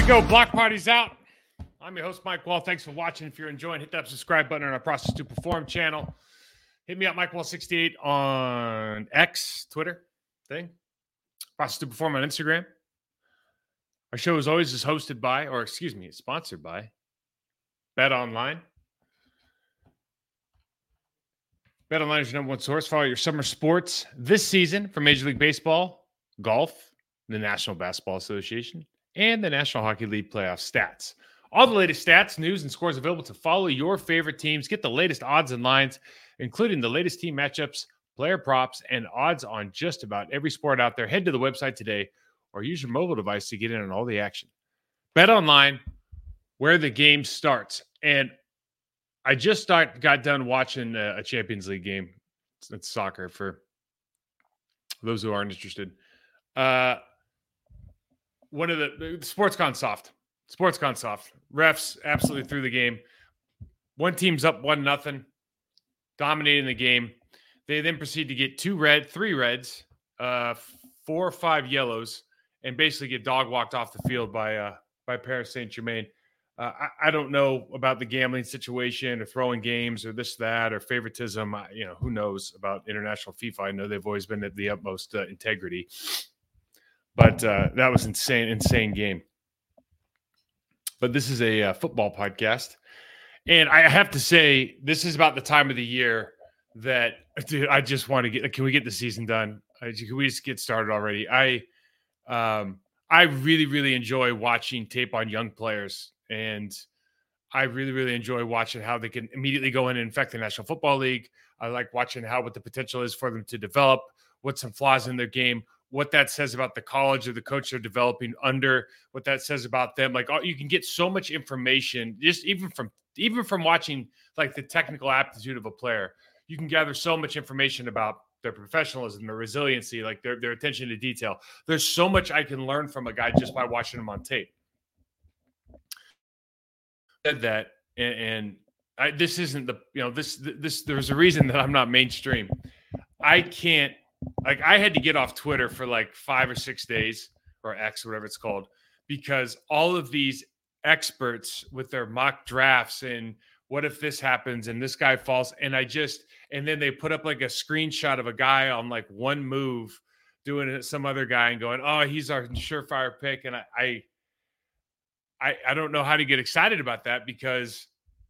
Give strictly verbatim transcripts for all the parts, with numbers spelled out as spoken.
go. Block Party's out. I'm your host, Mike Wall. Thanks for watching. If you're enjoying, hit that subscribe button on our Process to Perform channel. Hit me up, Mike Wall sixty-eight on X, Twitter thing. Process to Perform on Instagram. Our show, as always, is hosted by, or excuse me, it's sponsored by BetOnline. BetOnline is your number one source for all your summer sports this season for Major League Baseball, golf, the National Basketball Association, and the National Hockey League playoff stats. All the latest stats, news, and scores available to follow your favorite teams. Get the latest odds and lines, including the latest team matchups, player props, and odds on just about every sport out there. Head to the website today or use your mobile device to get in on all the action. BetOnline, where the game starts. And I just start, got done watching a, a Champions League game. It's, it's soccer for those who aren't interested. Uh, one of the, the sports gone soft. Sports gone soft. Refs absolutely threw the game. One team's up one nothing, dominating the game. They then proceed to get two red, three reds, uh, four or five yellows, and basically get dog walked off the field by uh, by Paris Saint-Germain. Uh, I, I don't know about the gambling situation or throwing games or this, that, or favoritism. I, you know, who knows about international FIFA? I know they've always been at the utmost uh, integrity. But uh, that was insane, insane game. But this is a uh, football podcast. And I have to say, this is about the time of the year that, dude, I just want to get, can we get the season done? Uh, can we just get started already? I, um, I really, really enjoy watching tape on young players. And I really, really enjoy watching how they can immediately go in and affect the National Football League. I like watching how, what the potential is for them to develop, what's some flaws in their game, what that says about the college or the coach they're developing under, what that says about them. Like, oh, you can get so much information just even from even from watching like the technical aptitude of a player. You can gather so much information about their professionalism, their resiliency, like their their attention to detail. There's so much I can learn from a guy just by watching him on tape. Said that, and, and I, this isn't the you know this this. There's a reason that I'm not mainstream. I can't. Like, I had to get off Twitter for like five or six days or X, whatever it's called, because all of these experts with their mock drafts and what if this happens and this guy falls. And I just, and then they put up like a screenshot of a guy on like one move doing it, some other guy and going, oh, he's our surefire pick. And I, I, I, I don't know how to get excited about that because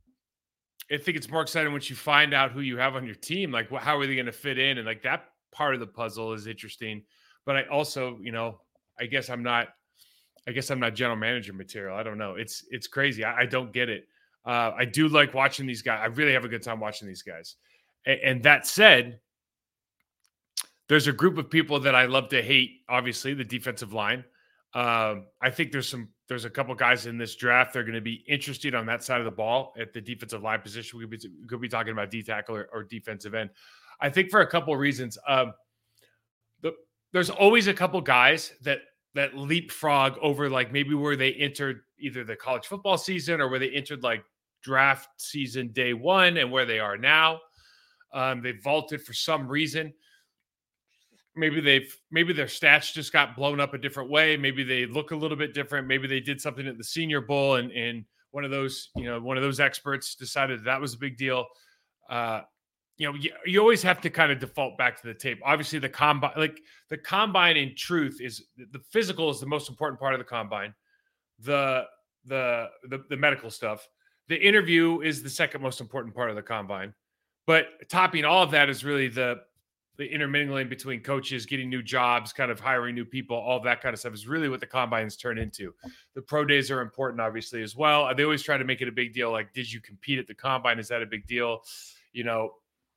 I think it's more exciting once you find out who you have on your team. Like, how are they going to fit in? And like that part of the puzzle is interesting, but I also, you know, I guess I'm not, I guess I'm not general manager material. I don't know. It's, it's crazy. I, I don't get it. Uh, I do like watching these guys. I really have a good time watching these guys. And, and that said, there's a group of people that I love to hate. Obviously, the defensive line. Um, I think there's some, there's a couple guys in this draft. They're going to be interested on that side of the ball at the defensive line position. We could be, could be talking about D tackle or, or defensive end. I think for a couple of reasons. Um, the, there's always a couple guys that that leapfrog over like maybe where they entered either the college football season or where they entered like draft season day one and where they are now. Um, they vaulted for some reason. Maybe they've maybe their stats just got blown up a different way. Maybe they look a little bit different. Maybe they did something at the Senior Bowl and and one of those you know one of those experts decided that was a big deal. Uh, You know, you, you always have to kind of default back to the tape. Obviously, the combine, like the combine, in truth, is the physical is the most important part of the combine. The the the, the medical stuff, the interview is the second most important part of the combine. But topping all of that is really the the intermingling between coaches, getting new jobs, kind of hiring new people, all that kind of stuff is really what the combines turn into. The pro days are important, obviously, as well. They always try to make it a big deal. Like, did you compete at the combine? Is that a big deal? You know.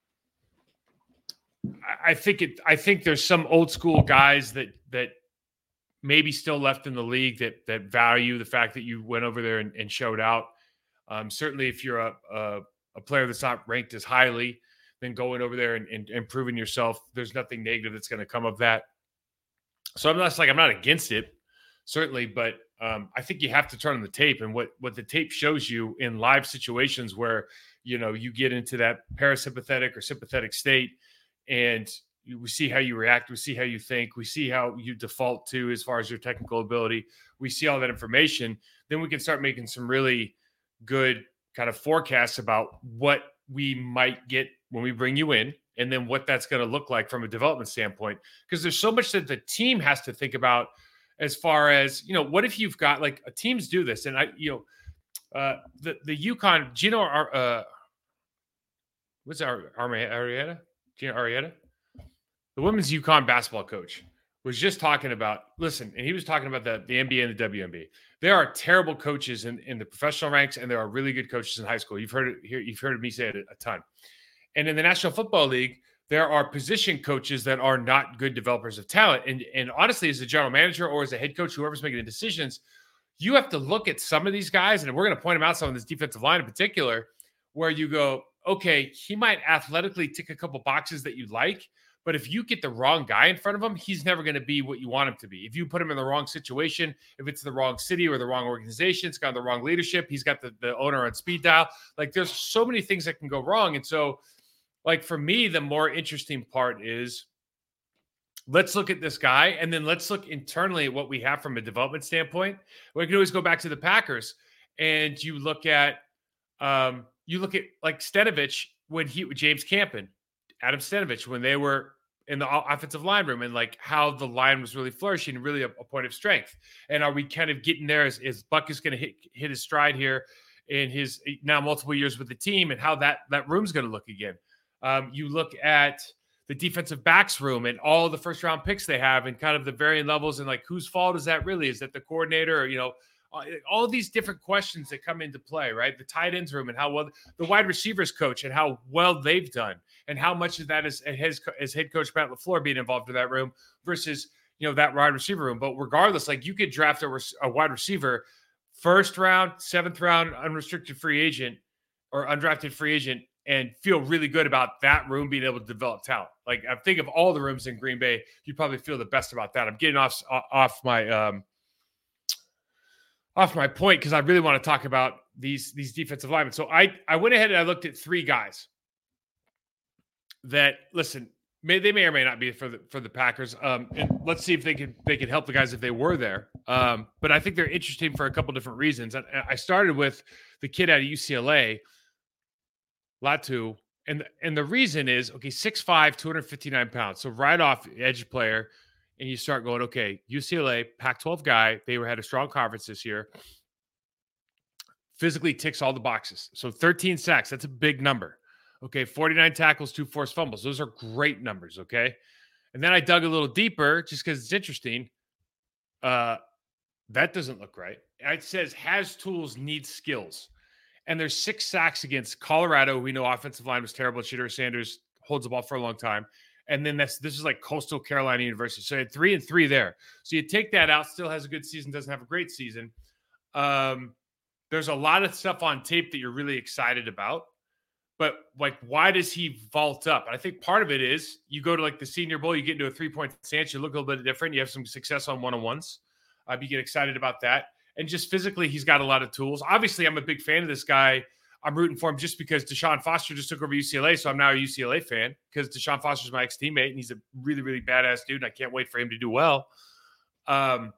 I think it. I think there's some old school guys that that maybe still left in the league that that value the fact that you went over there and, and showed out. Um, certainly, if you're a, a a player that's not ranked as highly, then going over there and, and, and proving yourself, there's nothing negative that's going to come of that. So I'm not like I'm not against it, certainly, but um, I think you have to turn on the tape, and what what the tape shows you in live situations where you know you get into that parasympathetic or sympathetic state. And we see how you react. We see how you think. We see how you default to as far as your technical ability. We see all that information. Then we can start making some really good kind of forecasts about what we might get when we bring you in, and then what that's going to look like from a development standpoint. Because there's so much that the team has to think about as far as, you know, what if you've got like teams do this, and I, you know, uh, the the UConn Gino, uh, what's our Arietta? Gino Arietta, the women's UConn basketball coach, was just talking about, listen, and he was talking about the, the N B A and the W N B. There are terrible coaches in, in the professional ranks, and there are really good coaches in high school. You've heard it here. You've heard me say it a, a ton. And in the National Football League, there are position coaches that are not good developers of talent. And, and honestly, as a general manager or as a head coach, whoever's making the decisions, you have to look at some of these guys, and we're going to point them out, some of this defensive line in particular, where you go, okay, he might athletically tick a couple boxes that you like, but if you get the wrong guy in front of him, he's never going to be what you want him to be. If you put him in the wrong situation, if it's the wrong city or the wrong organization, it's got the wrong leadership, he's got the, the owner on speed dial. Like, there's so many things that can go wrong. And so, like, for me, the more interesting part is, let's look at this guy, and then let's look internally at what we have from a development standpoint. We can always go back to the Packers, and you look at, um, you look at like Stenovich when he, James Campen, Adam Stenovich, when they were in the offensive line room, and like how the line was really flourishing, really a, a point of strength. And are we kind of getting there as, as Buck is going to hit, hit his stride here in his now multiple years with the team, and how that, that room's going to look again. Um, you look at the defensive backs room and all the first round picks they have, and kind of the varying levels, and like, whose fault is that really? Is that the coordinator, or, you know, all these different questions that come into play, right? The tight ends room, and how well the wide receivers coach, and how well they've done, and how much of that is his, as head coach Matt LaFleur being involved in that room versus, you know, that wide receiver room. But regardless, like, you could draft a, a wide receiver first round, seventh round, unrestricted free agent or undrafted free agent, and feel really good about that room being able to develop talent. Like, I think of all the rooms in Green Bay, you probably feel the best about that. I'm getting off off my um, off my point because I really want to talk about these these defensive linemen. So I I went ahead and I looked at three guys that, listen, may, they may or may not be for the for the Packers. Um, and let's see if they can they can help the guys if they were there. Um, but I think they're interesting for a couple different reasons. And I started with the kid out of U C L A, Latu, and and the reason is, okay, six five, two hundred fifty-nine pounds. So right off, edge player, and you start going, okay, U C L A, Pac twelve guy. They were had a strong conference this year. Physically ticks all the boxes. So thirteen sacks, that's a big number. Okay, forty-nine tackles, two forced fumbles. Those are great numbers, okay? And then I dug a little deeper just because it's interesting. Uh, that doesn't look right. It says has tools, needs skills. And there's six sacks against Colorado. We know offensive line was terrible. Shedeur Sanders holds the ball for a long time. And then that's this is like Coastal Carolina University. So you had three and three there. So you take that out, still has a good season, doesn't have a great season. Um, there's a lot of stuff on tape that you're really excited about. But, like, why does he vault up? And I think part of it is you go to, like, the Senior Bowl, you get into a three-point stance, you look a little bit different. You have some success on one-on-ones. Uh, you get excited about that. And just physically, he's got a lot of tools. Obviously, I'm a big fan of this guy. I'm rooting for him just because Deshaun Foster just took over U C L A, so I'm now a U C L A fan because Deshaun Foster's my ex-teammate, and he's a really, really badass dude, and I can't wait for him to do well. Um,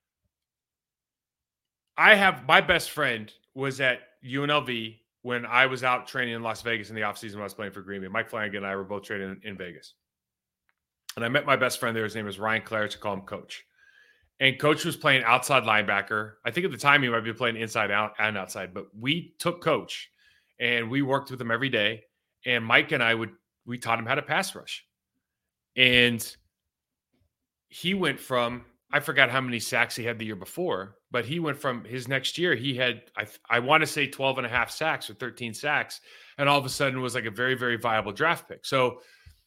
I have – my best friend was at U N L V when I was out training in Las Vegas in the offseason when I was playing for Green Bay. Mike Flanagan and I were both training in, in Vegas. And I met my best friend there. His name is Ryan Claridge. I call him Coach. And Coach was playing outside linebacker. I think at the time he might be playing inside out and outside. But we took Coach, and we worked with him every day. And Mike and I would – we taught him how to pass rush. And he went from – I forgot how many sacks he had the year before, but he went from his next year, he had, I, I want to say twelve and a half sacks or thirteen sacks. And all of a sudden was like a very, very viable draft pick. So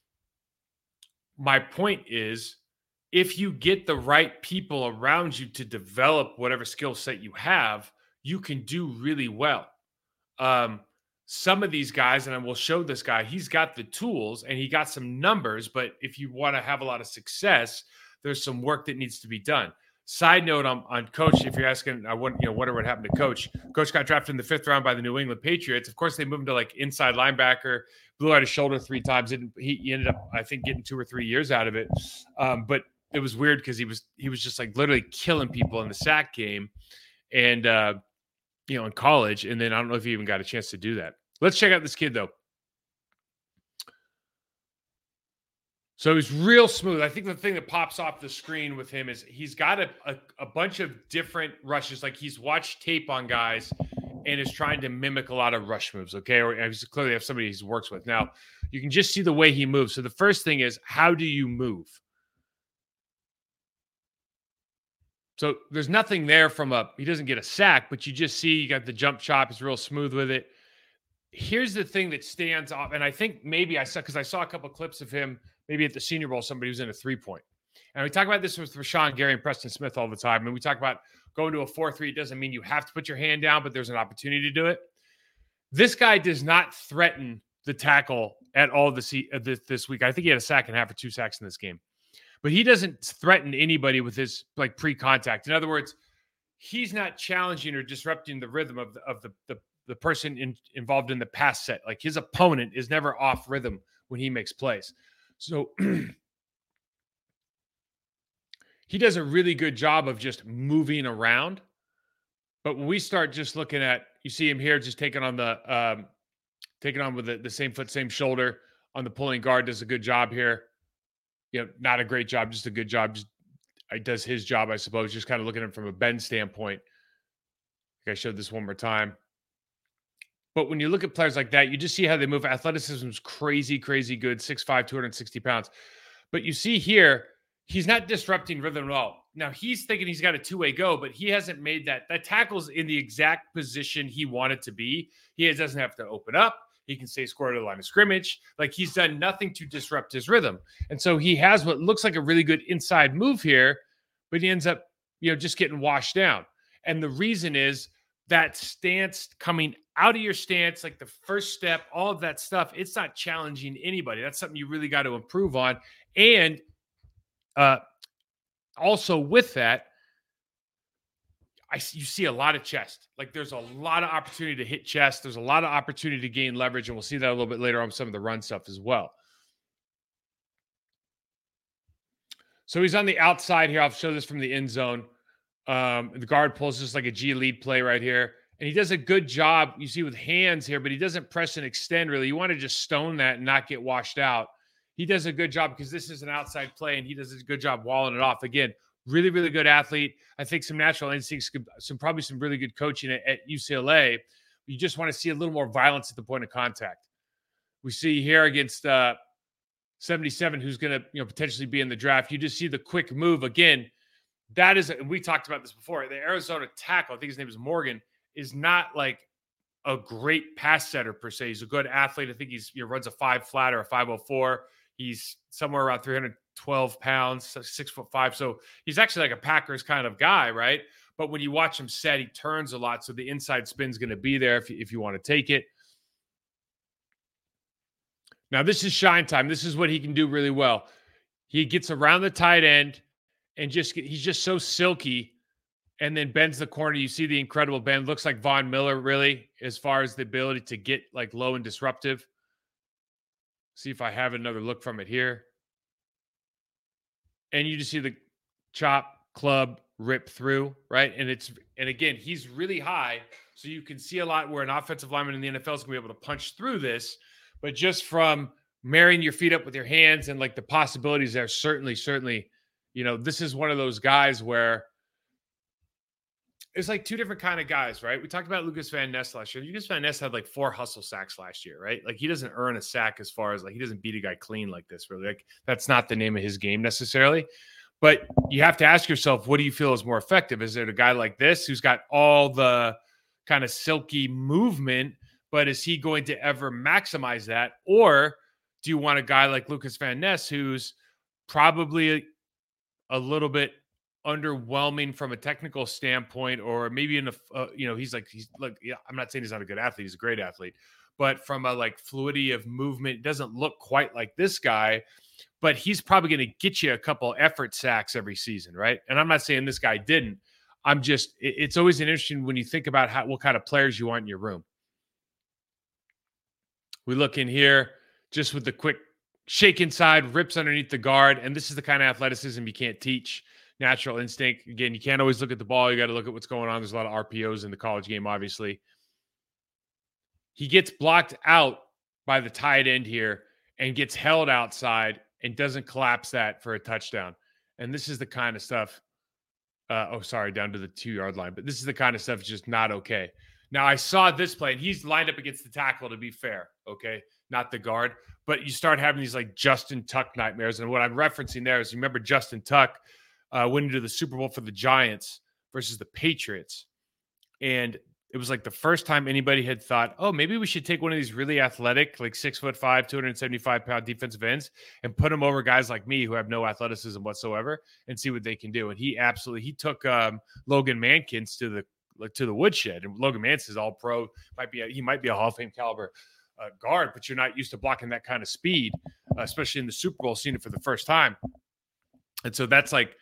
my point is, if you get the right people around you to develop whatever skill set you have, you can do really well. Um, some of these guys, and I will show this guy, he's got the tools and he got some numbers, but if you want to have a lot of success, there's some work that needs to be done. Side note on, on Coach, if you're asking, I wouldn't, you know, wonder what happened to Coach. Coach got drafted in the fifth round by the New England Patriots. Of course, they moved him to like inside linebacker, blew out his shoulder three times. Didn't he, he ended up, I think, getting two or three years out of it. Um, but it was weird because he was he was just like literally killing people in the sack game, and uh, you know, in college. And then I don't know if he even got a chance to do that. Let's check out this kid though. So he's real smooth. I think the thing that pops off the screen with him is he's got a, a, a bunch of different rushes. Like he's watched tape on guys and is trying to mimic a lot of rush moves, okay? Or he's clearly have somebody he works with. Now, you can just see the way he moves. So the first thing is, how do you move? So there's nothing there from a, he doesn't get a sack, but you just see you got the jump chop. He's real smooth with it. Here's the thing that stands off, and I think maybe I saw, because I saw a couple of clips of him maybe at the Senior Bowl, somebody who's in a three-point. And we talk about this with Rashawn Gary and Preston Smith all the time. And we talk about going to a four three. It doesn't mean you have to put your hand down, but there's an opportunity to do it. This guy does not threaten the tackle at all this, this week. I think he had a sack and a half or two sacks in this game. But he doesn't threaten anybody with his like pre-contact. In other words, he's not challenging or disrupting the rhythm of the, of the, the, the person in, involved in the pass set. Like his opponent is never off rhythm when he makes plays. So he does a really good job of just moving around. But when we start just looking at, you see him here just taking on the, um, taking on with the, the same foot, same shoulder on the pulling guard, does a good job here. You know, not a great job, just a good job. Just it does his job, I suppose, just kind of looking at him from a bend standpoint. I, I showed this one more time. But when you look at players like that, you just see how they move. Athleticism is crazy, crazy good, six five, two hundred sixty pounds. But you see here, he's not disrupting rhythm at all. Now, he's thinking he's got a two-way go, but he hasn't made that. That tackle's in the exact position he wanted to be. He doesn't have to open up. He can stay square to the line of scrimmage. Like, he's done nothing to disrupt his rhythm. And so he has what looks like a really good inside move here, but he ends up, you know, just getting washed down. And the reason is that stance coming out of your stance, like the first step, all of that stuff, it's not challenging anybody. That's something you really got to improve on. And uh, also with that, I, you see a lot of chest. Like there's a lot of opportunity to hit chest. There's a lot of opportunity to gain leverage, and we'll see that a little bit later on some of the run stuff as well. So he's on the outside here. I'll show this from the end zone. Um, the guard pulls just like a G lead play right here. And he does a good job, you see, with hands here, but he doesn't press and extend really. You want to just stone that and not get washed out. He does a good job because this is an outside play, and he does a good job walling it off. Again, really, really good athlete. I think some natural instincts, some probably some really good coaching at, at U C L A. You just want to see a little more violence at the point of contact. We see here against uh, seventy-seven, who's going to you know potentially be in the draft. You just see the quick move. Again, that is, and we talked about this before, the Arizona tackle, I think his name is Morgan, is not like a great pass setter per se. He's a good athlete. I think he's you know, runs a five flat or a five oh four. He's somewhere around three hundred twelve pounds, six foot five. So he's actually like a Packers kind of guy, right? But when you watch him set, he turns a lot. So the inside spin's going to be there if you, if you want to take it. Now this is shine time. This is what he can do really well. He gets around the tight end and just he's just so silky and then bends the corner. You see the incredible bend. Looks like Von Miller really as far as the ability to get like low and disruptive. See if I have another look from it here. And you just see the chop, club, rip through, right? And it's, and again, he's really high. So you can see a lot where an offensive lineman in the N F L is going to be able to punch through this. But just from marrying your feet up with your hands and like the possibilities there, certainly, certainly, you know, this is one of those guys where it's like two different kind of guys, right? We talked about Lucas Van Ness last year. Lucas Van Ness had like four hustle sacks last year, right? Like he doesn't earn a sack as far as like he doesn't beat a guy clean like this, really. Like that's not the name of his game necessarily. But you have to ask yourself, what do you feel is more effective? Is it a guy like this who's got all the kind of silky movement, but is he going to ever maximize that? Or do you want a guy like Lucas Van Ness who's probably a, a little bit underwhelming from a technical standpoint, or maybe in a, uh, you know, he's like, he's like, yeah, I'm not saying he's not a good athlete. He's a great athlete, but from a like fluidity of movement, it doesn't look quite like this guy, but he's probably going to get you a couple effort sacks every season, right? And I'm not saying this guy didn't. I'm just, it's always an interesting when you think about how, what kind of players you want in your room. We look in here just with the quick shake inside, rips underneath the guard. And this is the kind of athleticism you can't teach. Natural instinct. Again, you can't always look at the ball. You got to look at what's going on. There's a lot of R P Os in the college game, obviously. He gets blocked out by the tight end here and gets held outside and doesn't collapse that for a touchdown. And this is the kind of stuff. Uh, oh, sorry, down to the two-yard line. But this is the kind of stuff that's just not okay. Now, I saw this play, and he's lined up against the tackle, to be fair, okay? Not the guard. But you start having these, like, Justin Tuck nightmares. And what I'm referencing there is, remember Justin Tuck uh, went into the Super Bowl for the Giants versus the Patriots. And it was like the first time anybody had thought, oh, maybe we should take one of these really athletic, like six foot five, two hundred seventy-five pound defensive ends and put them over guys like me who have no athleticism whatsoever and see what they can do. And he absolutely, he took um, Logan Mankins to the, like, to the woodshed. And Logan Mankins all pro, might be, a, he might be a Hall of Fame caliber uh, guard, but you're not used to blocking that kind of speed, uh, especially in the Super Bowl, seeing it for the first time. And so that's like,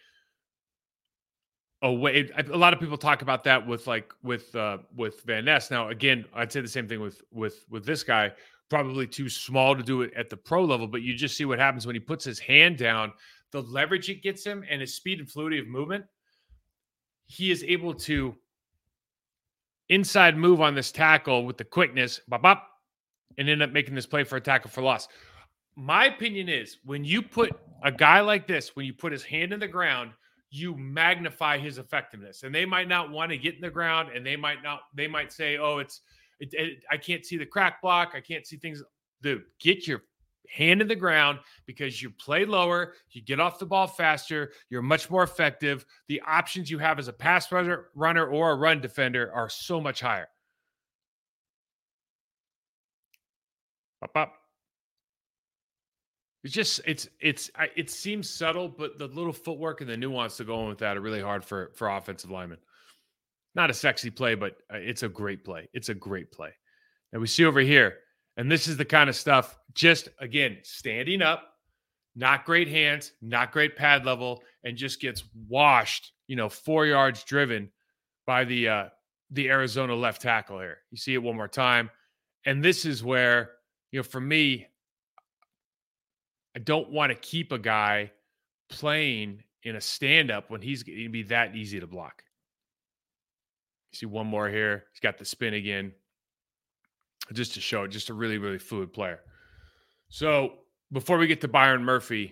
a way. A lot of people talk about that with like with uh, with Van Ness. Now, again, I'd say the same thing with with with this guy. Probably too small to do it at the pro level, but you just see what happens when he puts his hand down. The leverage it gets him and his speed and fluidity of movement. He is able to inside move on this tackle with the quickness, bop, bop, and end up making this play for a tackle for loss. My opinion is when you put a guy like this, when you put his hand in the ground, you magnify his effectiveness. And they might not want to get in the ground, and they might not, they might say, oh, it's, it, it, I can't see the crack block. I can't see things. Dude, get your hand in the ground because you play lower, you get off the ball faster, you're much more effective. The options you have as a pass runner, runner or a run defender are so much higher. Up, up. It's just, it's, it's, it seems subtle, but the little footwork and the nuance to go in with that are really hard for, for offensive linemen. Not a sexy play, but it's a great play. It's a great play. And we see over here, and this is the kind of stuff, just, again, standing up, not great hands, not great pad level, and just gets washed, you know, four yards driven by the, uh, the Arizona left tackle here. You see it one more time. And this is where, you know, for me, I don't want to keep a guy playing in a stand-up when he's going to be that easy to block. You see one more here. He's got the spin again. Just to show, just a really, really fluid player. So before we get to Byron Murphy,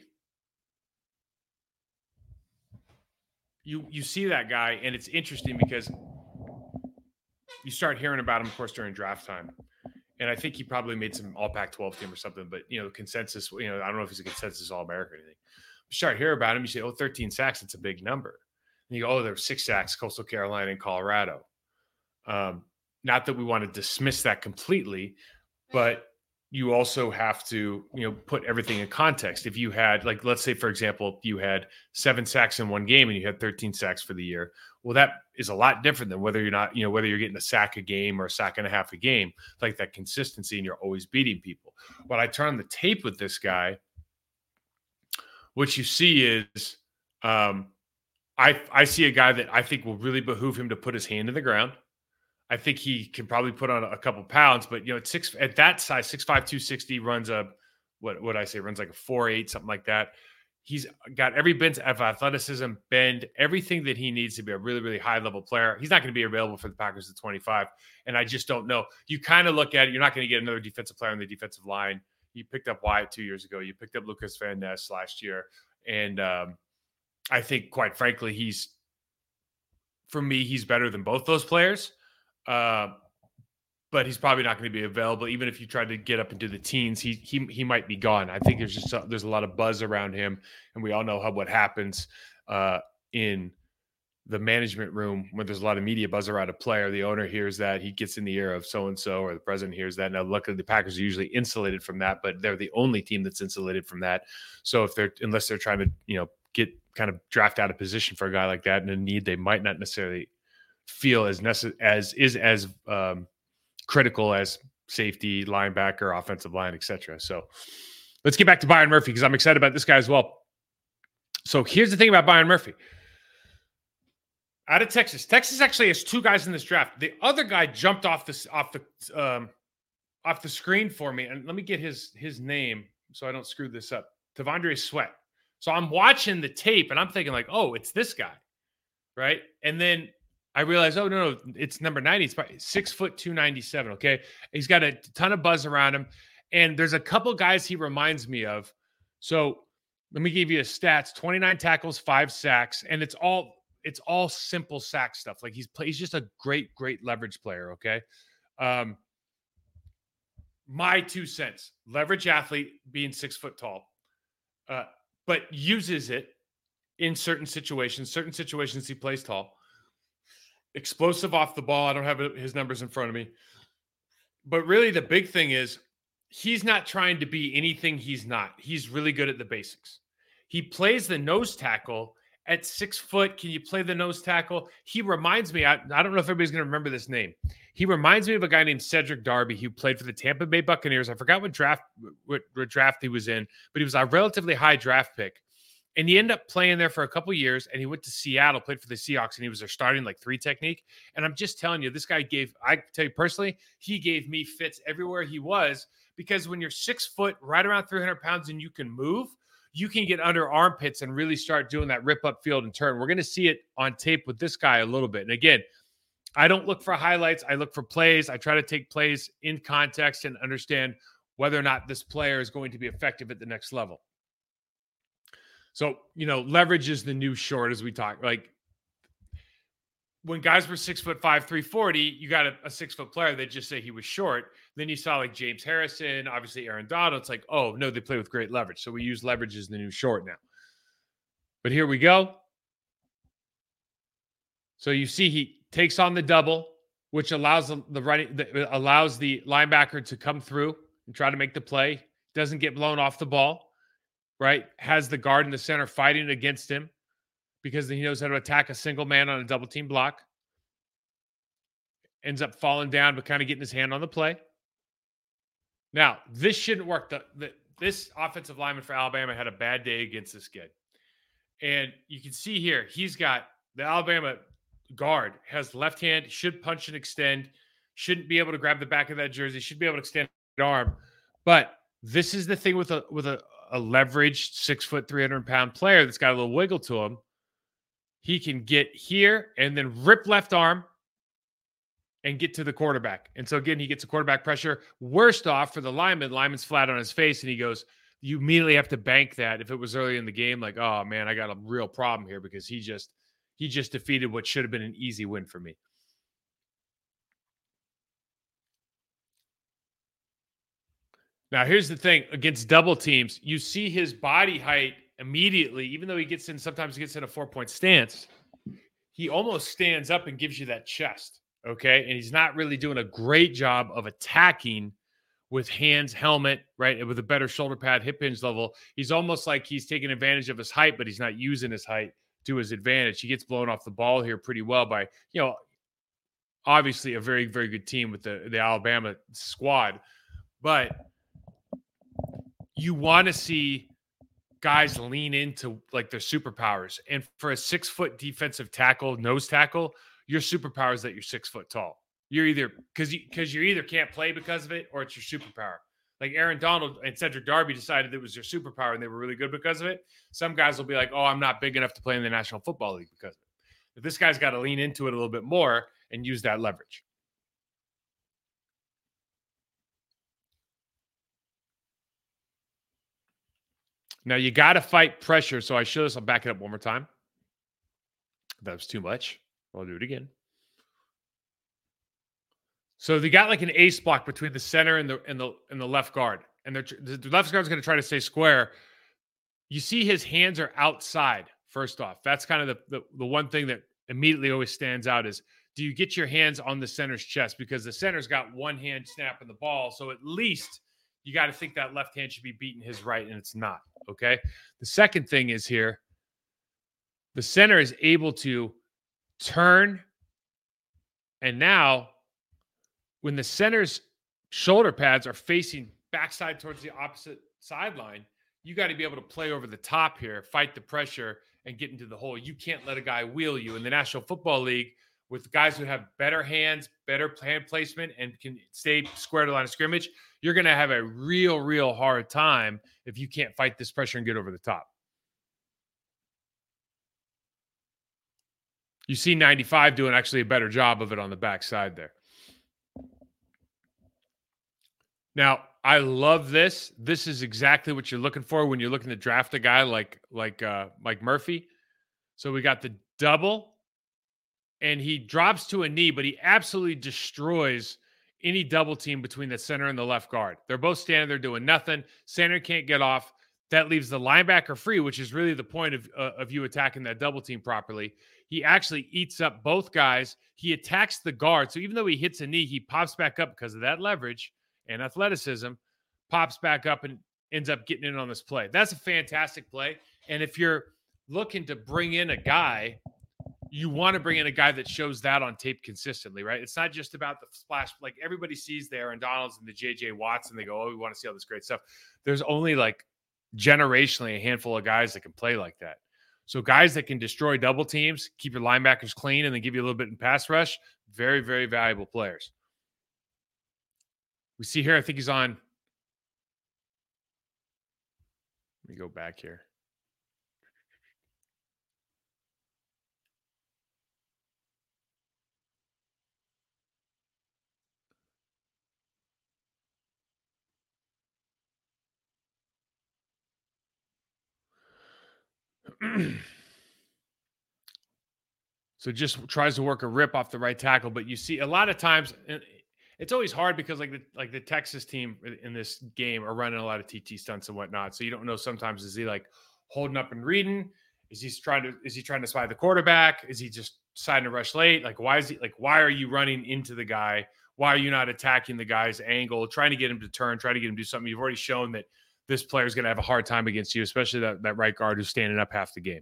you you see that guy, and it's interesting because you start hearing about him, of course, during draft time. And I think he probably made some all Pac twelve team or something. But, you know, consensus, you know, I don't know if he's a consensus All-American or anything. You start hearing about him, you say, oh, thirteen sacks, it's a big number. And you go, oh, there were six sacks, Coastal Carolina and Colorado. Um, not that we want to dismiss that completely, but you also have to, you know, put everything in context. If you had, like, let's say, for example, you had seven sacks in one game and you had thirteen sacks for the year. Well, that is a lot different than whether you're not, you know, whether you're getting a sack a game or a sack and a half a game, like that consistency and you're always beating people. When I turn on the tape with this guy, what you see is um, I, I see a guy that I think will really behoove him to put his hand in the ground. I think he can probably put on a couple pounds, but, you know, at six, at that size, six five, two sixty, runs a, what what I say, runs like a four eight, something like that. He's got every bit of athleticism, bend, everything that he needs to be a really, really high-level player. He's not going to be available for the Packers at twenty-five, and I just don't know. You kind of look at it, you're not going to get another defensive player on the defensive line. You picked up Wyatt two years ago. You picked up Lucas Van Ness last year, and um, I think, quite frankly, he's, for me, he's better than both those players. Uh, but he's probably not going to be available. Even if you tried to get up into the teens, he he he might be gone. I think there's just a, there's a lot of buzz around him, and we all know how what happens uh, in the management room when there's a lot of media buzz around a player. The owner hears that, he gets in the ear of so and so, or the president hears that. Now, luckily, the Packers are usually insulated from that, but they're the only team that's insulated from that. So if they're unless they're trying to you know get kind of draft out of position for a guy like that in a need, they might not necessarily feel as necess- as is as um, critical as safety, linebacker, offensive line, et cetera. So Let's get back to Byron Murphy because I'm excited about this guy as well. So here's the thing about Byron Murphy. Out of Texas. Texas actually has two guys in this draft. The other guy jumped off this off the um, off the screen for me. And let me get his his name so I don't screw this up. T'Vondre Sweat. So I'm watching the tape and I'm thinking like, oh, it's this guy. Right. And then I realized, oh, no, no, it's number ninety. It's probably six foot two ninety-seven. Okay. He's got a ton of buzz around him. And there's a couple guys he reminds me of. So let me give you his stats: twenty-nine tackles, five sacks. And it's all it's all simple sack stuff. Like he's play, he's just a great, great leverage player. Okay. Um, my two cents: leverage athlete, being six foot tall, uh, but uses it in certain situations. Certain situations he plays tall. Explosive off the ball. I don't have his numbers in front of me. But really the big thing is he's not trying to be anything he's not. He's really good at the basics. He plays the nose tackle at six foot. Can you play the nose tackle? He reminds me, I, I don't know if everybody's going to remember this name. He reminds me of a guy named Cedric Darby who played for the Tampa Bay Buccaneers. I forgot what draft, what, what draft he was in, but he was a relatively high draft pick. And he ended up playing there for a couple years, and he went to Seattle, played for the Seahawks, and he was their starting like three technique. And I'm just telling you, this guy gave, I tell you personally, he gave me fits everywhere he was, because when you're six foot, right around three hundred pounds, and you can move, you can get under armpits and really start doing that rip up field and turn. We're going to see it on tape with this guy a little bit. And again, I don't look for highlights. I look for plays. I try to take plays in context and understand whether or not this player is going to be effective at the next level. So, you know, leverage is the new short, as we talk. Like when guys were six foot five, three forty, you got a, a six foot player, they just say he was short. Then you saw like James Harrison, obviously Aaron Donald. It's like, oh no, they play with great leverage. So we use leverage as the new short now. But here we go. So you see he takes on the double, which allows the, the running, the, allows the linebacker to come through and try to make the play. Doesn't get blown off the ball. Right? Has the guard in the center fighting against him because he knows how to attack a single man on a double team block. Ends up falling down, but kind of getting his hand on the play. Now, this shouldn't work. The, the, this offensive lineman for Alabama had a bad day against this kid. And you can see here, he's got the Alabama guard has left hand, should punch and extend, shouldn't be able to grab the back of that jersey, should be able to extend the arm. But this is the thing with a with a a leveraged six foot, three hundred pound player that's got a little wiggle to him. He can get here and then rip left arm and get to the quarterback. And so again, he gets a quarterback pressure. Worst off for the lineman, lineman's flat on his face. And he goes, you immediately have to bank that. If it was early in the game, like, oh man, I got a real problem here because he just, he just defeated what should have been an easy win for me. Now, here's the thing. Against double teams, you see his body height immediately, even though he gets in, sometimes he gets in a four-point stance, he almost stands up and gives you that chest, okay? And he's not really doing a great job of attacking with hands, helmet, right, with a better shoulder pad, hip hinge level. He's almost like he's taking advantage of his height, but he's not using his height to his advantage. He gets blown off the ball here pretty well by, you know, obviously a very, very good team with the, the Alabama squad. But you want to see guys lean into like their superpowers. And for a six foot defensive tackle, nose tackle, your superpower is that you're six foot tall. You're either because you because you either can't play because of it or it's your superpower. Like Aaron Donald and Cedric Darby decided it was their superpower and they were really good because of it. Some guys will be like, oh, I'm not big enough to play in the National Football League because of it. But this guy's got to lean into it a little bit more and use that leverage. Now, you got to fight pressure. So I show this. I'll back it up one more time. That was too much. I'll do it again. So they got like an ace block between the center and the and the and the left guard. And the left guard is going to try to stay square. You see his hands are outside, first off. That's kind of the, the, the one thing that immediately always stands out is, do you get your hands on the center's chest? Because the center's got one hand snapping the ball. So at least you got to think that left hand should be beating his right, and it's not, okay? The second thing is here, the center is able to turn, and now when the center's shoulder pads are facing backside towards the opposite sideline, you got to be able to play over the top here, fight the pressure, and get into the hole. You can't let a guy wheel you. In the National Football League, with guys who have better hands, better hand placement, and can stay square to the line of scrimmage, you're going to have a real, real hard time if you can't fight this pressure and get over the top. You see ninety-five doing actually a better job of it on the backside there. Now, I love this. This is exactly what you're looking for when you're looking to draft a guy like like uh, Mike Murphy. So we got the double, and he drops to a knee, but he absolutely destroys any double team between the center and the left guard. They're both standing there doing nothing. Center can't get off. That leaves the linebacker free, which is really the point of, uh, of you attacking that double team properly. He actually eats up both guys. He attacks the guard. So even though he hits a knee, he pops back up because of that leverage and athleticism, pops back up and ends up getting in on this play. That's a fantastic play. And if you're looking to bring in a guy, you want to bring in a guy that shows that on tape consistently, right? It's not just about the splash. Like everybody sees the Aaron Donalds and the J J Watts, and they go, oh, we want to see all this great stuff. There's only like generationally a handful of guys that can play like that. So guys that can destroy double teams, keep your linebackers clean, and then give you a little bit in pass rush, very, very valuable players. We see here, I think he's on. Let me go back here. So just tries to work a rip off the right tackle, but you see a lot of times it's always hard because like the like the Texas team in this game are running a lot of T T stunts and whatnot. So you don't know sometimes, is he like holding up and reading? Is he trying to is he trying to spy the quarterback? Is he just deciding to rush late? Like why is he like why are you running into the guy? Why are you not attacking the guy's angle, trying to get him to turn, trying to get him to do something? You've already shown that this player is going to have a hard time against you, especially that, that right guard who's standing up half the game.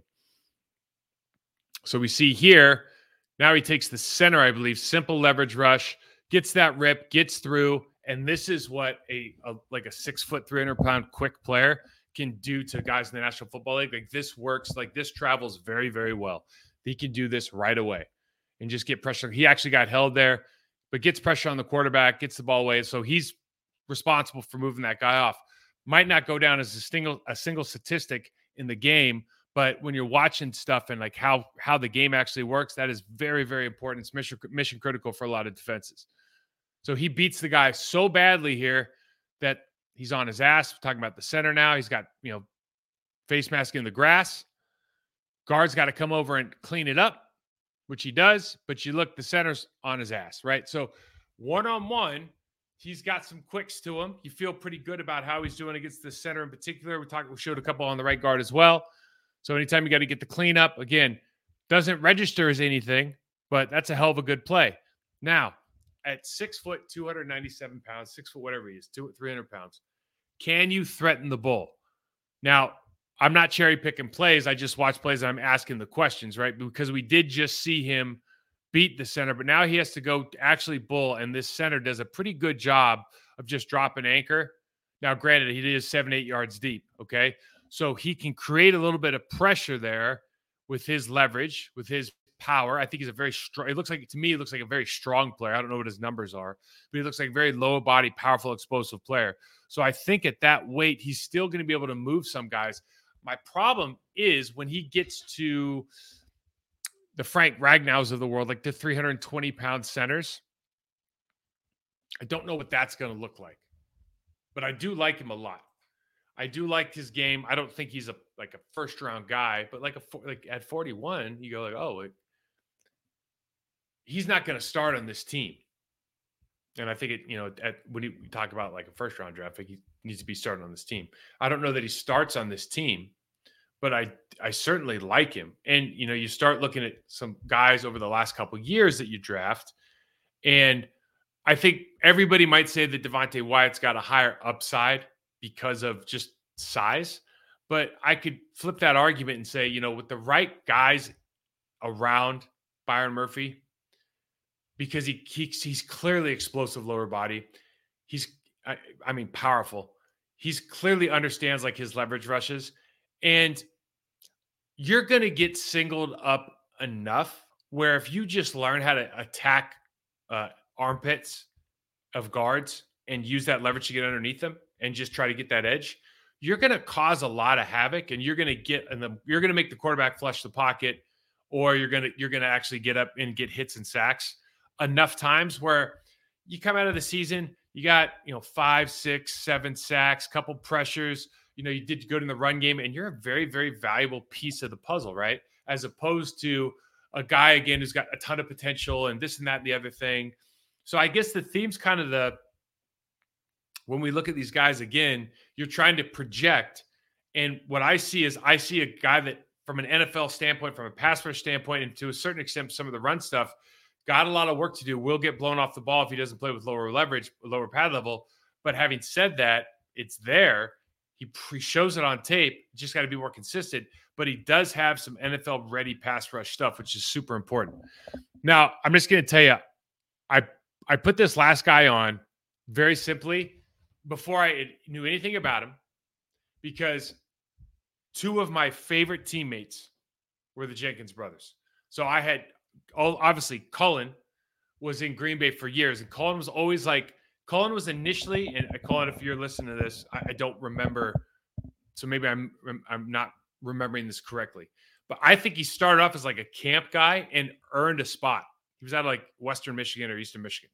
So we see here, now he takes the center, I believe, simple leverage rush, gets that rip, gets through, and this is what a, a like a six foot, three hundred pound quick player can do to guys in the National Football League. Like this works, like this travels very, very well. He can do this right away and just get pressure. He actually got held there, but gets pressure on the quarterback, gets the ball away. So he's responsible for moving that guy off. Might not go down as a single a single statistic in the game, but when you're watching stuff and like how how the game actually works, that is very, very important. It's mission mission critical for a lot of defenses. So he beats the guy so badly here that he's on his ass. We're talking about the center now. He's got, you know, face mask in the grass. Guard's got to come over and clean it up, which he does. But you look, the center's on his ass, right? So one-on-one, he's got some quicks to him. You feel pretty good about how he's doing against the center in particular. We talked, we showed a couple on the right guard as well. So anytime you got to get the cleanup, again, doesn't register as anything, but that's a hell of a good play. Now, at six foot, two hundred ninety-seven pounds, six foot, whatever he is, two, three hundred pounds, can you threaten the bull? Now, I'm not cherry picking plays. I just watch plays and I'm asking the questions, right? Because we did just see him beat the center, but now he has to go actually bull, and this center does a pretty good job of just dropping anchor. Now, granted, he is seven, eight yards deep, okay? So he can create a little bit of pressure there with his leverage, with his power. I think he's a very strong, it looks like, to me, it looks like a very strong player. I don't know what his numbers are, but he looks like a very low body, powerful, explosive player. So I think at that weight, he's still going to be able to move some guys. My problem is when he gets to the Frank Ragnows of the world, like the three hundred twenty pound centers, I don't know what that's going to look like, but I do like him a lot. I do like his game. I don't think he's a like a first round guy, but like a like at forty-one, you go like, oh, like, he's not going to start on this team. And I think it, you know, at when you talk about like a first round draft, like he needs to be starting on this team. I don't know that he starts on this team, but I I certainly like him. And you know, you start looking at some guys over the last couple of years that you draft, and I think everybody might say that Devontae Wyatt's got a higher upside because of just size. But I could flip that argument and say, you know, with the right guys around Byron Murphy, because he, he he's clearly explosive lower body. He's, I, I mean, powerful. He's clearly understands like his leverage rushes, and you're going to get singled up enough where if you just learn how to attack uh, armpits of guards and use that leverage to get underneath them and just try to get that edge, you're going to cause a lot of havoc, and you're going to get and the you're going to make the quarterback flush the pocket, or you're going to you're going to actually get up and get hits and sacks enough times where you come out of the season, you got, you know, five, six, seven sacks, couple pressures, you know, you did good in the run game, and you're a very, very valuable piece of the puzzle, right? As opposed to a guy, again, who's got a ton of potential and this and that and the other thing. So I guess the theme's kind of the, when we look at these guys again, you're trying to project. And what I see is I see a guy that from an N F L standpoint, from a pass rush standpoint, and to a certain extent, some of the run stuff, got a lot of work to do, will get blown off the ball if he doesn't play with lower leverage, lower pad level. But having said that, it's there. He, he shows it on tape. Just got to be more consistent. But he does have some N F L-ready pass rush stuff, which is super important. Now, I'm just going to tell you, I I put this last guy on very simply before I knew anything about him, because two of my favorite teammates were the Jenkins brothers. So I had, obviously, Cullen was in Green Bay for years, and Cullen was always like, Cullen was initially, and Cullen, if you're listening to this, I, I don't remember, so maybe I'm I'm not remembering this correctly, but I think he started off as like a camp guy and earned a spot. He was out of like Western Michigan or Eastern Michigan.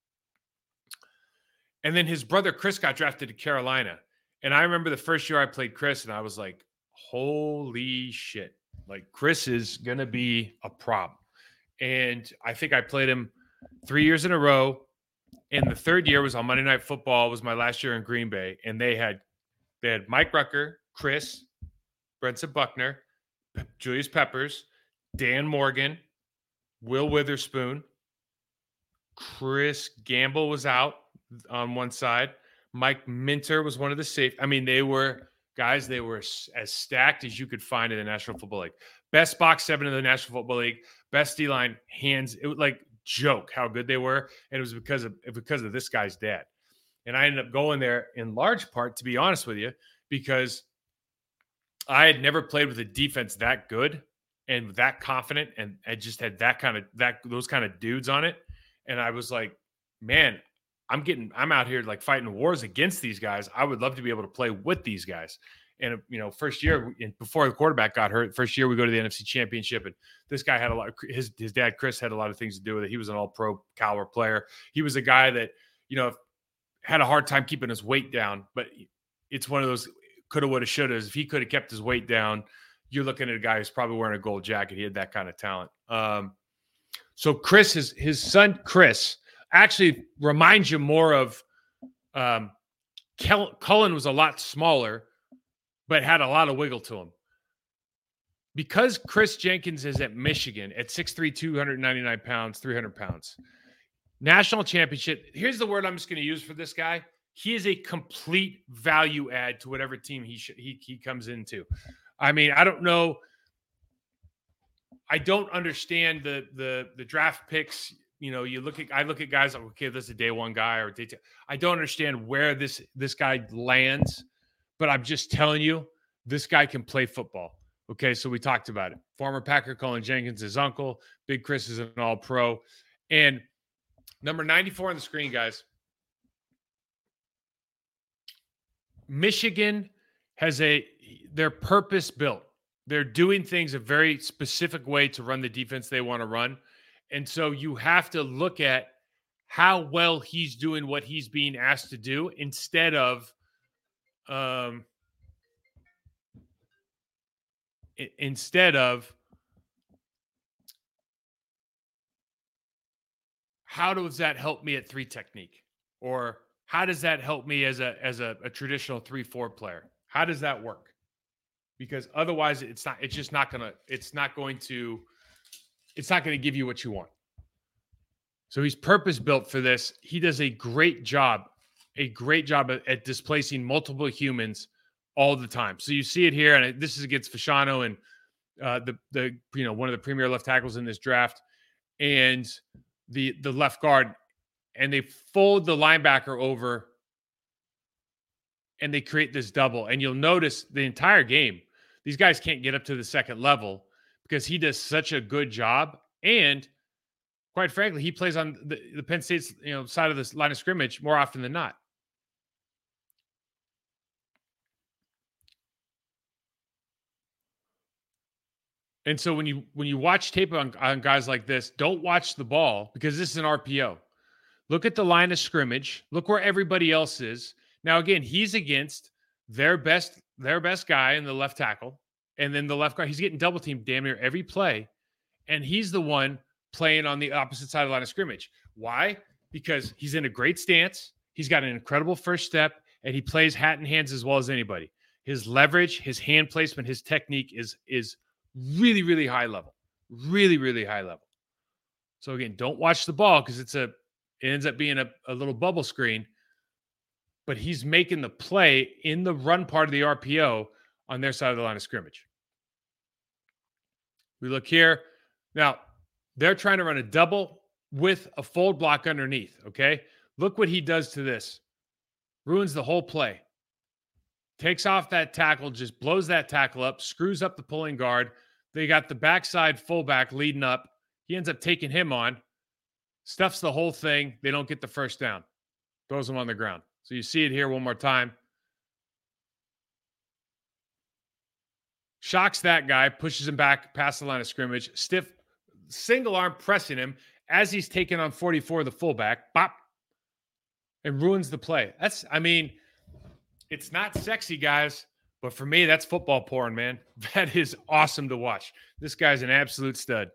And then his brother Chris got drafted to Carolina. And I remember the first year I played Chris, and I was like, holy shit. Like, Chris is going to be a problem. And I think I played him three years in a row. And the third year was on Monday Night Football. It was my last year in Green Bay. And they had they had Mike Rucker, Chris, Brenton Buckner, Pe- Julius Peppers, Dan Morgan, Will Witherspoon, Chris Gamble was out on one side. Mike Minter was one of the safe. I mean, they were guys, they were as stacked as you could find in the National Football League. Best box seven in the National Football League, best D-line hands. It was like joke how good they were. And it was because of because of this guy's dad. And I ended up going there in large part, to be honest with you, because I had never played with a defense that good and that confident, and I just had that kind of that those kind of dudes on it. And I was like, man, I'm getting, I'm out here like fighting wars against these guys. I would love to be able to play with these guys. And, you know, first year, before the quarterback got hurt, first year we go to the N F C Championship, and this guy had a lot of, his, his dad, Chris, had a lot of things to do with it. He was an all-pro caliber player. He was a guy that, you know, had a hard time keeping his weight down, but it's one of those coulda, woulda, shoulda. If he could have kept his weight down, you're looking at a guy who's probably wearing a gold jacket. He had that kind of talent. Um, so Chris, his, his son, Chris, actually reminds you more of um, Kel- Cullen was a lot smaller, but had a lot of wiggle to him. Because Chris Jenkins is at Michigan at six three, two ninety-nine pounds, three hundred pounds, national championship. Here's the word I'm just going to use for this guy. He is a complete value add to whatever team he sh- he he comes into. I mean, I don't know. I don't understand the the the draft picks. You know, you look at I look at guys like, okay, this is a day one guy or day two. I don't understand where this this guy lands, but I'm just telling you, this guy can play football. Okay, so we talked about it. Former Packer Cullen Jenkins, his uncle. Big Chris is an all-pro. And number ninety-four on the screen, guys. Michigan has a, they're purpose built. They're doing things a very specific way to run the defense they want to run. And so you have to look at how well he's doing what he's being asked to do instead of, um, instead of how does that help me at three technique, or how does that help me as a as a, a traditional three four player? How does that work? Because otherwise, it's not. It's just not gonna. It's not going to. It's not going to give you what you want. So he's purpose built for this. He does a great job, a great job at, at displacing multiple humans all the time. So you see it here, and this is against Fashanu and uh, the the you know one of the premier left tackles in this draft, and the the left guard, and they fold the linebacker over, and they create this double. And you'll notice the entire game, these guys can't get up to the second level because he does such a good job. And quite frankly, he plays on the, the Penn State's you know side of this line of scrimmage more often than not. And so when you when you watch tape on, on guys like this, don't watch the ball because this is an R P O. Look at the line of scrimmage. Look where everybody else is. Now, again, he's against their best their best guy in the left tackle, and then the left guard. He's getting double teamed damn near every play, and he's the one playing on the opposite side of the line of scrimmage. Why? Because he's in a great stance. He's got an incredible first step, and he plays hat and hands as well as anybody. His leverage, his hand placement, his technique is is really, really high level. Really, really high level. So again, don't watch the ball because it's a it ends up being a, a little bubble screen. But he's making the play in the run part of the R P O on their side of the line of scrimmage. We look here. Now, they're trying to run a double with a fold block underneath, okay? Look what he does to this. Ruins the whole play. Takes off that tackle, just blows that tackle up, screws up the pulling guard. They got the backside fullback leading up. He ends up taking him on, stuffs the whole thing. They don't get the first down. Throws him on the ground. So you see it here one more time. Shocks that guy, pushes him back past the line of scrimmage. Stiff, single arm pressing him as he's taking on forty-four, the fullback. Bop. And ruins the play. That's, I mean, it's not sexy, guys. But for me, that's football porn, man. That is awesome to watch. This guy's an absolute stud.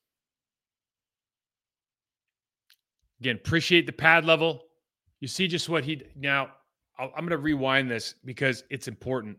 Again, appreciate the pad level. You see just what he – now, I'll, I'm going to rewind this because it's important.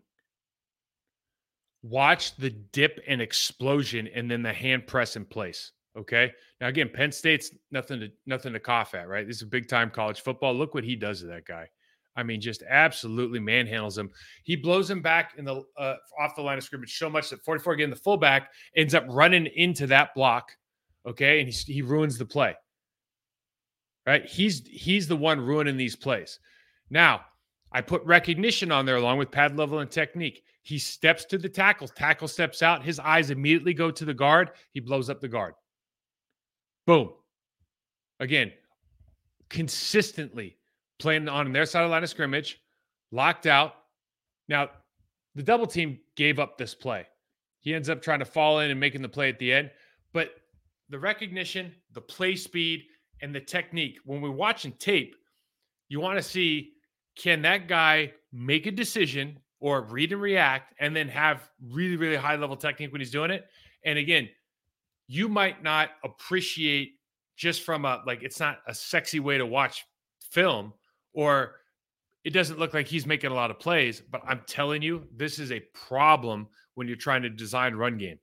Watch the dip and explosion and then the hand press in place, okay? Now, again, Penn State's nothing to nothing to cough at, right? This is big-time college football. Look what he does to that guy. I mean, just absolutely manhandles him. He blows him back in the uh, off the line of scrimmage so much that forty-four, again, the fullback ends up running into that block, okay? And he, he ruins the play, right? He's, he's the one ruining these plays. Now, I put recognition on there along with pad level and technique. He steps to the tackle. Tackle steps out. His eyes immediately go to the guard. He blows up the guard. Boom. Again, consistently playing on their side of the line of scrimmage, locked out. Now, the double team gave up this play. He ends up trying to fall in and making the play at the end. But the recognition, the play speed, and the technique, when we're watching tape, you want to see, can that guy make a decision or read and react and then have really, really high-level technique when he's doing it? And again, you might not appreciate just from a, like, it's not a sexy way to watch film, or it doesn't look like he's making a lot of plays, but I'm telling you, this is a problem when you're trying to design run game.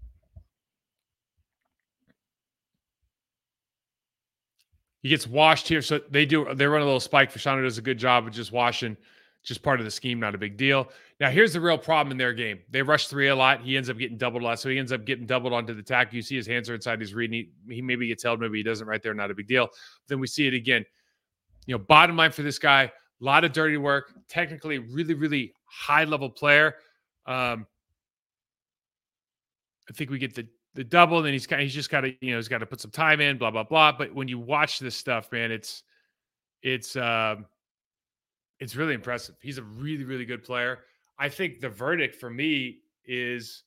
He gets washed here. So they do, they run a little spike. Fashanu does a good job of just washing, just part of the scheme, not a big deal. Now, here's the real problem in their game. They rush three a lot. He ends up getting doubled a lot. So he ends up getting doubled onto the tackle. You see his hands are inside. He's reading. He, he maybe gets held. Maybe he doesn't right there. Not a big deal. Then we see it again. You know, bottom line for this guy, a lot of dirty work, technically really, really high-level player. Um, I think we get the the double, and then he's kind he's just got to, you know, he's got to put some time in, blah, blah, blah. But when you watch this stuff, man, it's it's um, it's really impressive. He's a really, really good player. I think the verdict for me is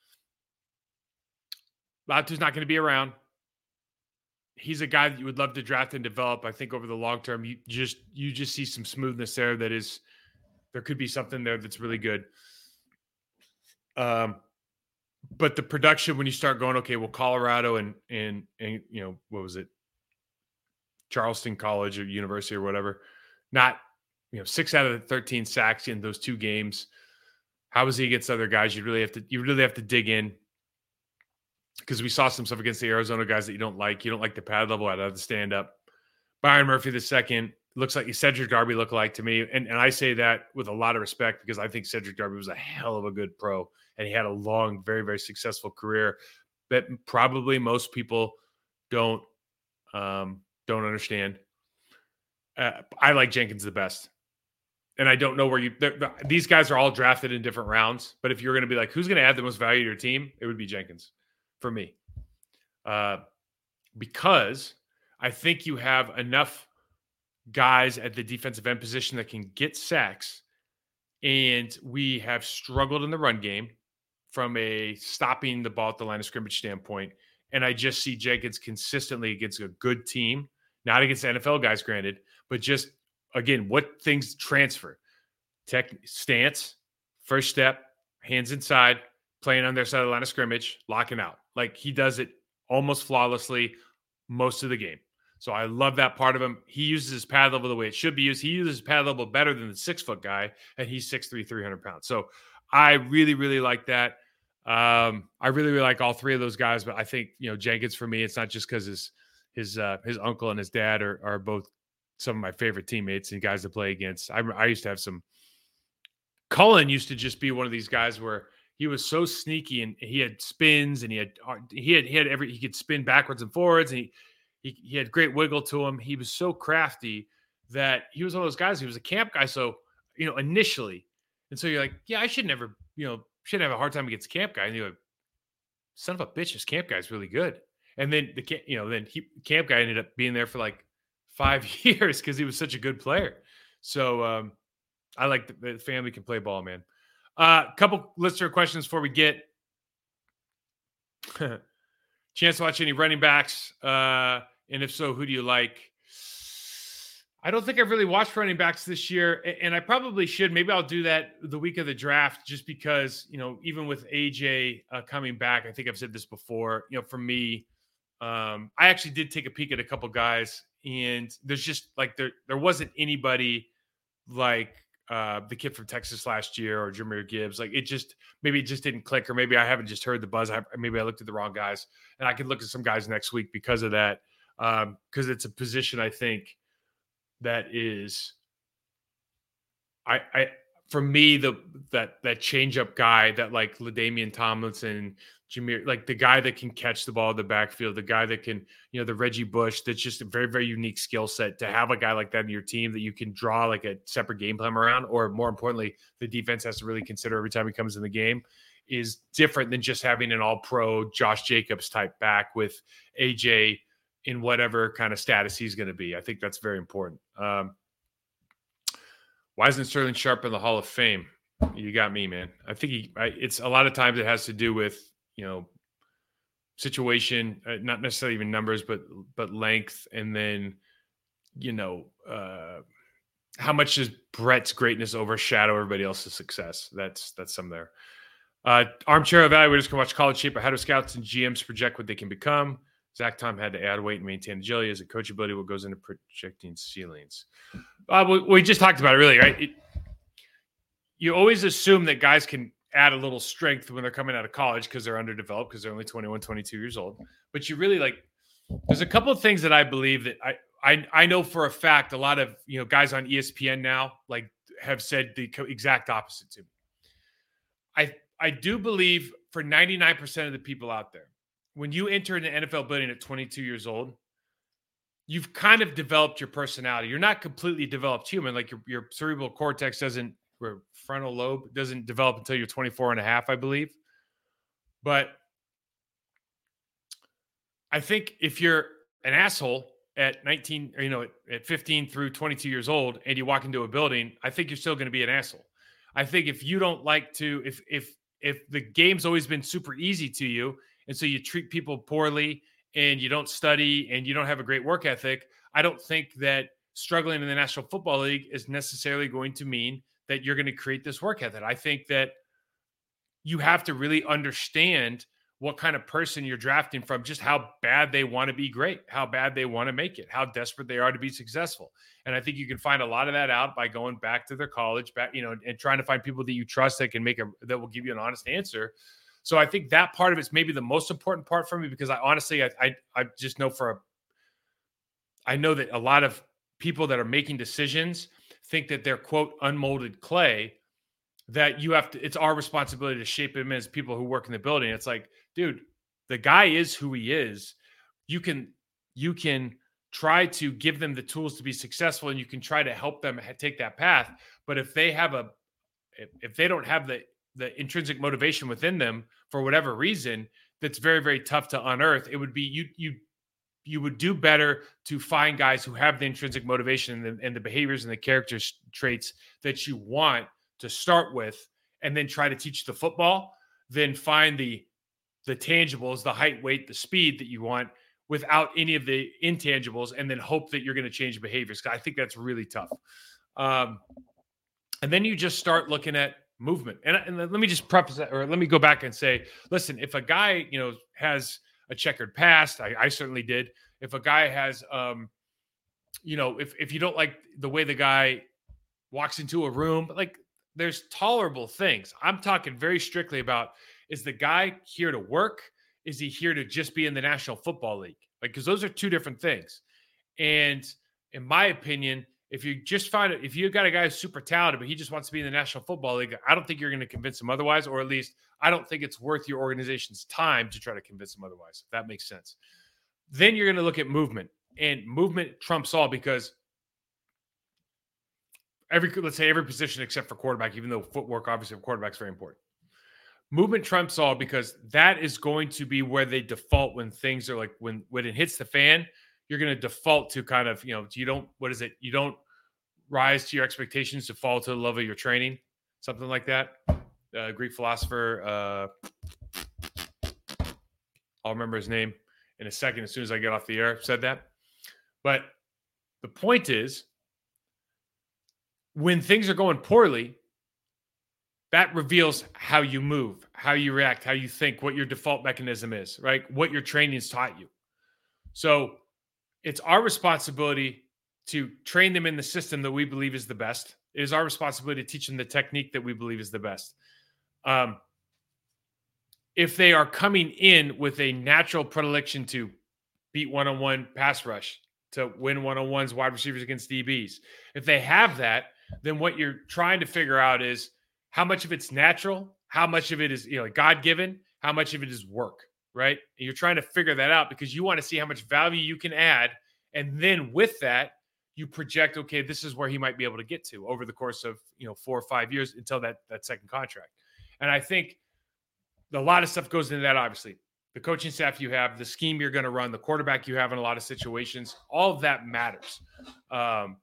Latu's not going to be around. He's a guy that you would love to draft and develop. I think over the long term, you just you just see some smoothness there. That is, there could be something there that's really good. Um, but the production when you start going, okay, well, Colorado and and and you know what was it, Charleston College or University or whatever, not you know six out of the thirteen sacks in those two games. How was he against other guys? You really have to you really have to dig in. Because we saw some stuff against the Arizona guys that you don't like. You don't like the pad level out of the stand-up. Byron Murphy the second looks like Cedric Darby lookalike to me. And, and I say that with a lot of respect because I think Cedric Darby was a hell of a good pro. And he had a long, very, very successful career that probably most people don't, um, don't understand. Uh, I like Jenkins the best. and I don't know where you – these guys are all drafted in different rounds. But if you're going to be like, who's going to add the most value to your team, it would be Jenkins for me. Uh, because I think you have enough guys at the defensive end position that can get sacks, and we have struggled in the run game from a stopping the ball at the line of scrimmage standpoint. And I just see Jenkins consistently against a good team, not against N F L guys, granted, but just – again, what things transfer? Tech stance, first step, hands inside, playing on their side of the line of scrimmage, locking out. Like, he does it almost flawlessly most of the game. So I love that part of him. He uses his pad level the way it should be used. He uses his pad level better than the six-foot guy, and he's six three, three hundred pounds. So I really, really like that. Um, I really, really like all three of those guys, but I think, you know, Jenkins for me, it's not just because his his uh, his uncle and his dad are are both some of my favorite teammates and guys to play against. I, I used to have some. Cullen used to just be one of these guys where he was so sneaky and he had spins and he had he had he had every he could spin backwards and forwards and he he, he had great wiggle to him. He was so crafty that he was one of those guys. He was a camp guy, so you know initially, and so you're like, yeah, I should never you know shouldn't have a hard time against camp guy. And you're like, son of a bitch, this camp guy's really good. And then the you know then he camp guy ended up being there for like five years because he was such a good player. So um, I like the, the family can play ball, man. A uh, couple listener questions before we get chance to watch any running backs. Uh, and if so, who do you like? I don't think I've really watched running backs this year, and I probably should. Maybe I'll do that the week of the draft just because, you know, even with A J uh, coming back, I think I've said this before, you know, for me, um, I actually did take a peek at a couple guys. And there's just like there there wasn't anybody like uh, the kid from Texas last year or Jahmyr Gibbs. Like it just maybe it just didn't click, or maybe I haven't just heard the buzz. I, maybe I looked at the wrong guys, and I could look at some guys next week because of that. Um, because it's a position I think that is, I I for me the that that changeup guy that like LaDainian Tomlinson. Jahmyr, like the guy that can catch the ball in the backfield, the guy that can, you know, the Reggie Bush, that's just a very, very unique skill set to have a guy like that in your team that you can draw like a separate game plan around, or more importantly, the defense has to really consider every time he comes in the game, is different than just having an all-pro Josh Jacobs type back with A J in whatever kind of status he's going to be. I think that's very important. Um, why isn't Sterling Sharpe in the Hall of Fame? You got me, man. I think he, I, it's a lot of times it has to do with, you know, situation, uh, not necessarily even numbers, but but length, and then, you know, uh, how much does Brett's greatness overshadow everybody else's success? That's that's some there. Uh, armchair evaluators can watch college shape, but how do scouts and G Ms project what they can become? Zach Tom had to add weight and maintain agility as a coachability. What goes into projecting ceilings? Uh, we, we just talked about it, really, right? It, you always assume that guys can add a little strength when they're coming out of college because they're underdeveloped, because they're only twenty-one, twenty-two years old. But you really like, there's a couple of things that I believe that I, I, I know for a fact, a lot of, you know, guys on E S P N now, like have said the exact opposite to me. I, I do believe for ninety-nine percent of the people out there, when you enter an N F L building at twenty-two years old, you've kind of developed your personality. You're not completely developed human. Like your, your cerebral cortex doesn't, or frontal lobe doesn't develop until you're twenty-four and a half, I believe. But I think if you're an asshole at nineteen, or, you know, at, at fifteen through twenty-two years old, and you walk into a building, I think you're still going to be an asshole. I think if you don't like to, if, if, if the game's always been super easy to you, and so you treat people poorly and you don't study and you don't have a great work ethic, I don't think that struggling in the National Football League is necessarily going to mean that you're going to create this work ethic. I think that you have to really understand what kind of person you're drafting from, just how bad they want to be great, how bad they want to make it, how desperate they are to be successful. And I think you can find a lot of that out by going back to their college, back, you know, and trying to find people that you trust that can make a, that will give you an honest answer. So I think that part of it's maybe the most important part for me, because I honestly, I, I, I just know for a, I know that a lot of people that are making decisions think that they're, quote, unmolded clay, that you have to, it's our responsibility to shape him as people who work in the building. It's like, dude, the guy is who he is. You can, you can try to give them the tools to be successful, and you can try to help them take that path. But if they have a, if they don't have the, the intrinsic motivation within them for whatever reason, that's very, very tough to unearth. It would be, you, you, you would do better to find guys who have the intrinsic motivation and the, and the behaviors and the character traits that you want to start with, and then try to teach the football, then find the, the tangibles, the height, weight, the speed that you want without any of the intangibles, and then hope that you're going to change behaviors. I think that's really tough. Um, and then you just start looking at movement. And, and let me just preface that, or let me go back and say, listen, if a guy, you know, has a checkered past, I, I certainly did. If a guy has, um, you know, if, if you don't like the way the guy walks into a room, like there's tolerable things. I'm talking very strictly about, is the guy here to work? Is he here to just be in the National Football League? Like, because those are two different things. And in my opinion, if you just find it, if you got a guy who's super talented, but he just wants to be in the National Football League, I don't think you're going to convince him otherwise, or at least I don't think it's worth your organization's time to try to convince him otherwise, if that makes sense. Then you're going to look at movement, and movement trumps all, because every, let's say every position except for quarterback, even though footwork, obviously, for quarterback is very important. Movement trumps all, because that is going to be where they default when things are like, when, when it hits the fan, you're going to default to kind of, you know, you don't, what is it? You don't rise to your expectations to fall to the level of your training, something like that. Uh, Greek philosopher, uh, I'll remember his name in a second as soon as I get off the air, said that. But the point is, when things are going poorly, that reveals how you move, how you react, how you think, what your default mechanism is, right? What your training has taught you. So it's our responsibility to train them in the system that we believe is the best. It is our responsibility to teach them the technique that we believe is the best. Um, if they are coming in with a natural predilection to beat one-on-one pass rush, to win one-on-ones, wide receivers against D Bs, if they have that, then what you're trying to figure out is how much of it's natural, how much of it is, you know, God-given, how much of it is work, right? And you're trying to figure that out because you want to see how much value you can add. And then with that, you project, okay, this is where he might be able to get to over the course of, you know, four or five years until that, that second contract. And I think a lot of stuff goes into that, obviously. The coaching staff you have, the scheme you're going to run, the quarterback you have in a lot of situations, all of that matters. Um,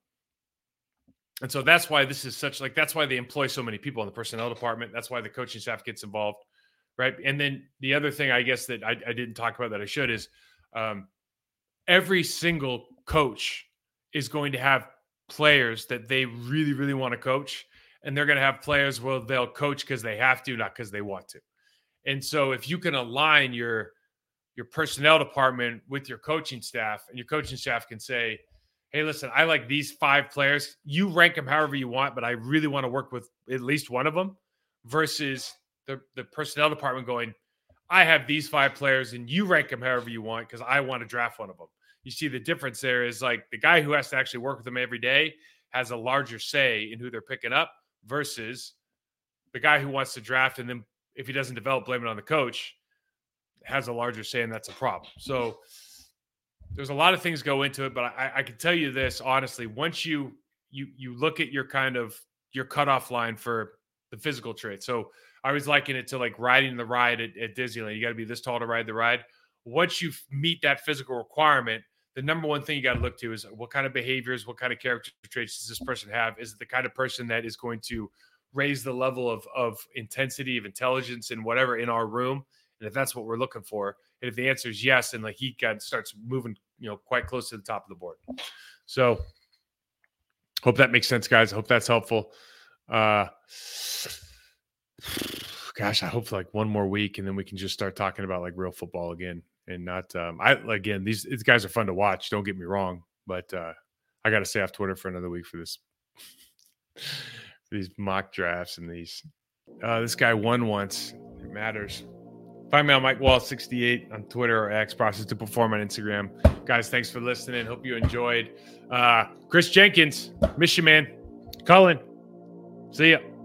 And so that's why this is such, like, that's why they employ so many people in the personnel department. That's why the coaching staff gets involved, right? And then the other thing, I guess, that I, I didn't talk about that I should is um, every single coach is going to have players that they really, really want to coach. And they're going to have players where they'll coach because they have to, not because they want to. And so if you can align your, your personnel department with your coaching staff, and your coaching staff can say, hey, listen, I like these five players. You rank them however you want, but I really want to work with at least one of them, versus the, the personnel department going, I have these five players and you rank them however you want because I want to draft one of them. You see the difference there is, like, the guy who has to actually work with them every day has a larger say in who they're picking up, versus the guy who wants to draft, and then if he doesn't develop, blame it on the coach, has a larger say, and that's a problem. So there's a lot of things go into it, but I, I can tell you this honestly: once you you you look at your kind of your cutoff line for the physical trait. So I always liken it to like riding the ride at, at Disneyland. You got to be this tall to ride the ride. Once you meet that physical requirement, the number one thing you got to look to is what kind of behaviors, what kind of character traits does this person have? Is it the kind of person that is going to raise the level of of intensity, of intelligence, and whatever in our room? And if that's what we're looking for, and if the answer is yes, and like he got starts moving, you know, quite close to the top of the board. So hope that makes sense, guys. I hope that's helpful. Uh, gosh, I hope for like one more week, and then we can just start talking about like real football again, and not. Um, I again, these these guys are fun to watch. Don't get me wrong, but uh, I got to stay off Twitter for another week for this. for these mock drafts and these. Uh, this guy won once. It matters. Find me on Mike Wall sixty-eight on Twitter or X, Process to Perform on Instagram. Guys, thanks for listening. Hope you enjoyed. Uh, Chris Jenkins, miss you, man. Cullen, see ya.